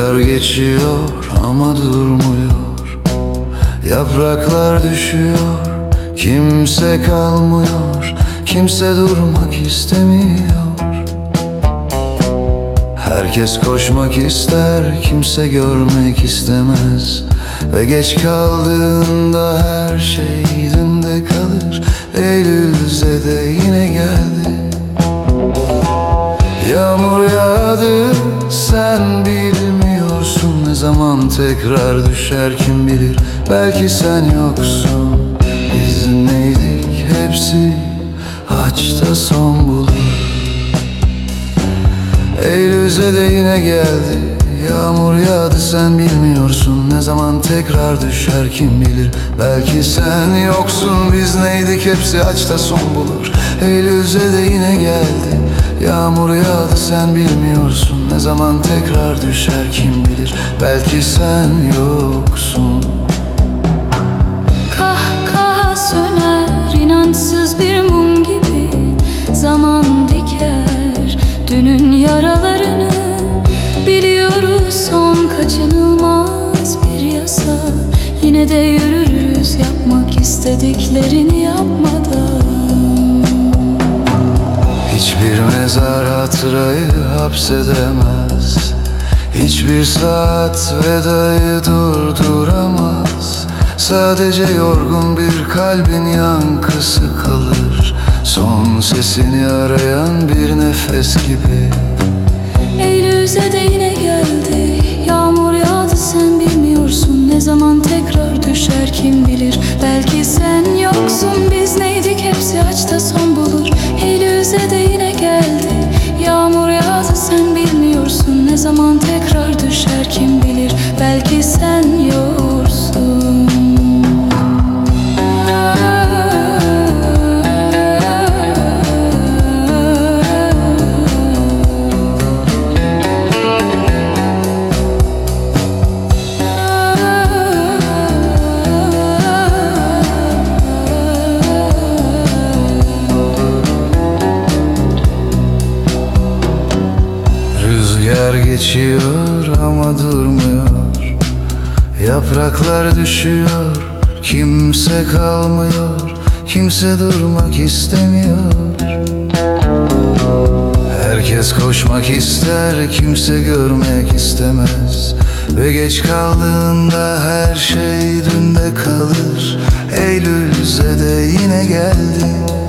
Rüzgar geçiyor ama durmuyor. Yapraklar düşüyor, kimse kalmıyor. Kimse durmak istemiyor. Herkes koşmak ister, kimse görmek istemez. Ve geç kaldığında her şey dünde kalır. Eylül'de de yine geldi. Yağmur yağdı, sen bilmiyorsun. Ne zaman tekrar düşer kim bilir. Belki sen yoksun. Biz neydik hepsi haçta son bulur. Eylül'de de yine geldi. Yağmur yağdı, sen bilmiyorsun. Ne zaman tekrar düşer kim bilir. Belki sen yoksun. Biz neydik hepsi haçta son bulur. Eylül'de de yine geldi. Yağmur yağdı, sen bilmiyorsun. Ne zaman tekrar düşer kim bilir. Belki sen yoksun. Kahkaha söner inançsız bir mum gibi. Zaman diker dünün yaralarını. Biliyoruz son kaçınılmaz bir yasa. Yine de yürürüz yapmak istediklerini yapmadan. Hiçbir mezar hatırayı hapsedemez. Hiçbir saat vedayı durduramaz. Sadece yorgun bir kalbin yankısı kalır. Son sesini arayan bir nefes gibi. Eylül'de de yine geldi. Yağmur yağdı, sen bilmiyorsun. Ne zaman tekrar düşer kim bilir. Belki sen yoksun. Biz neydik hepsi haçta son bulur. Eylül'de de yine geldi. Yağmur yağdı, sen bilmiyorsun. Ne zaman tekrar düşer kim bilir. Belki sen yoksun. Rüzgar geçiyor ama durmuyor. Yapraklar düşüyor, kimse kalmıyor. Kimse durmak istemiyor. Herkes koşmak ister, kimse görmek istemez. Ve geç kaldığında her şey dünde kalır. Eylül'de de yine geldi.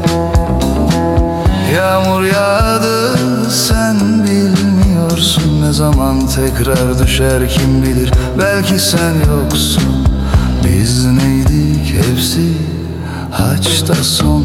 Yağmur yağdı, sen bilmiyorsun. Ne zaman tekrar düşer kim bilir. Belki sen yoksun. Biz neydik hepsi haçta son